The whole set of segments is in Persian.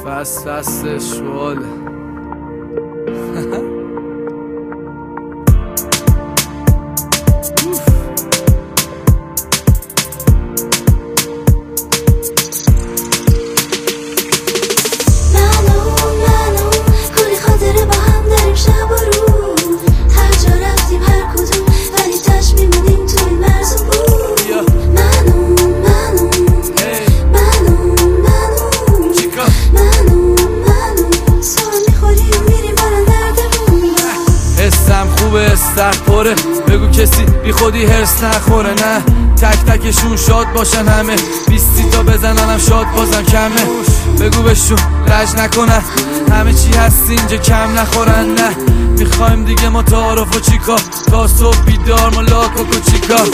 فصل شواله استر پره بگو کسی بی خودی هرس نخوره نه تک تکشون شاد باشن همه 20 تا بزننم شاد بازم کمه بگو بهشون رج نکنن همه چی هست اینجا کم نخورن نه میخوایم دیگه ما تعارف و چیکار تا صبح بیدار ما لاکو چیکار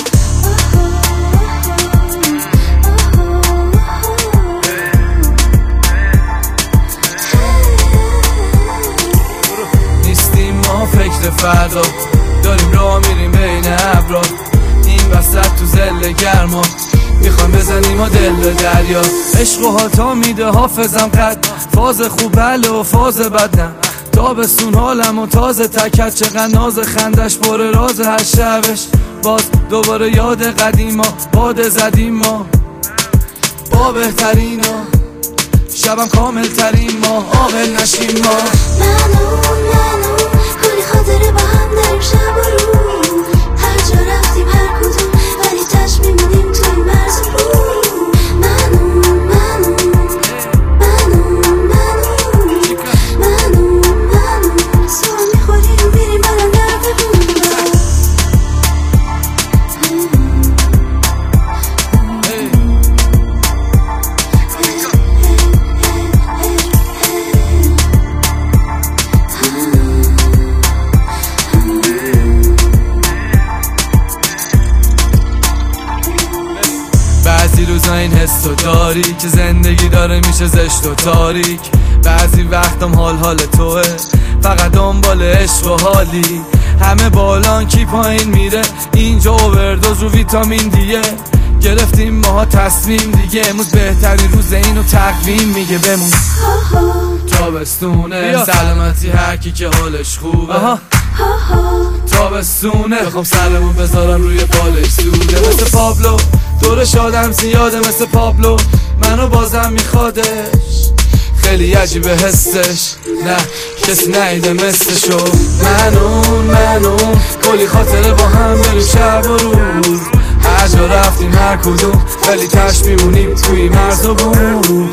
نیستیم ما فکر فردا داریم راه میریم بین ابرا این وسط تو زل گرما میخوایم بزنیم و دل به دریا عشق و حاتا میده حافظم قد فاز خوب بله و فاز بد نه تابستون حالم و تازه تکت چقدر ناز خندش پر راز هر شبش باز دوباره یاد قدیما باد زدیم ما با بهترین ها شبم کامل ترین ما عاقل نشیم ما منو کلی خاطره با هم داریم شب و روز هر جا رفتیم هر کدوم ولی تش میمونیم توی مرز و بوم منو سوال میخوریم میریم برم درد بوم بعضی روزا این حسو داری که زندگی داره میشه زشت و تاریک بعضی وقتم حال توه فقط دنبال عشق و حالی همه بالان کی پایین میره اینجا اووردوز رو ویتامین دیه گرفتیم ماها تصمیم دیگه امروز بهترین روز اینو تقویم میگه بمون تابستونه سلامتی هر کی که حالش خوبه تابستونه بخوام سرمون بذارم روی بالش سوده مثل پابلو دورش آدم زیاده مثل پابلو منو بازم میخوادش خیلی عجیبه حسش نه کسی نیده مثلشو منو کلی خاطره با هم بریم شب و روز هر جا رفتیم هر کدوم ولی تش میمونیم توی مرز و بوم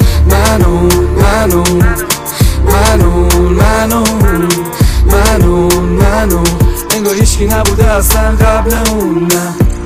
منو انگار هیچکی نبوده اصلا قبل اون نه